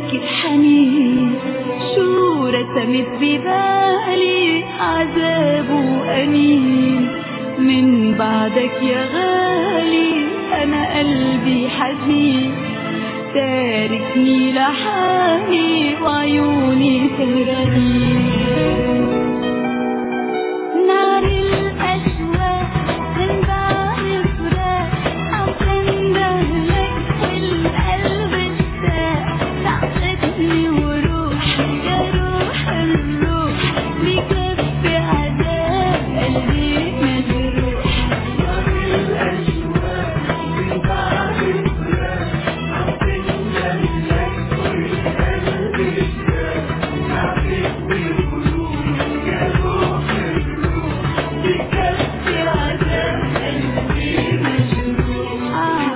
الحنين شو رسمت ببالي عذاب وأنين من بعدك يا غالي أنا قلبي حزين تاركني لحالي وعيوني سهرانين نار الأشواق من بعد الفراق عم تندهلك والقلب اشتاق تعقدني وروح يا روح الروح بكفي عذاب قلبي مجروح نار الأشواق من بعد الفراق عم تندهلك والقلب اشتاق تعقدني وروح يا روح بكفي عذاب قلبي مجروح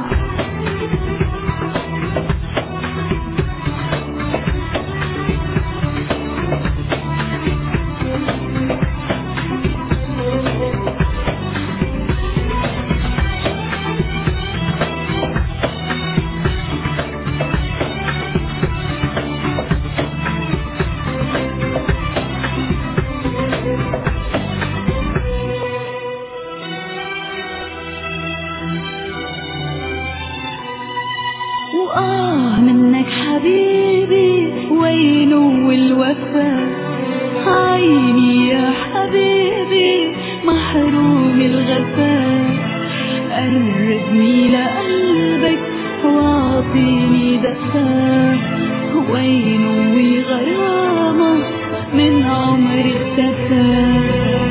منك حبيبي وينه الوفا عيني يا حبيبي محروم الغفا قربني لقلبك واعطيني دفا وينه غرامة من عمر اختفى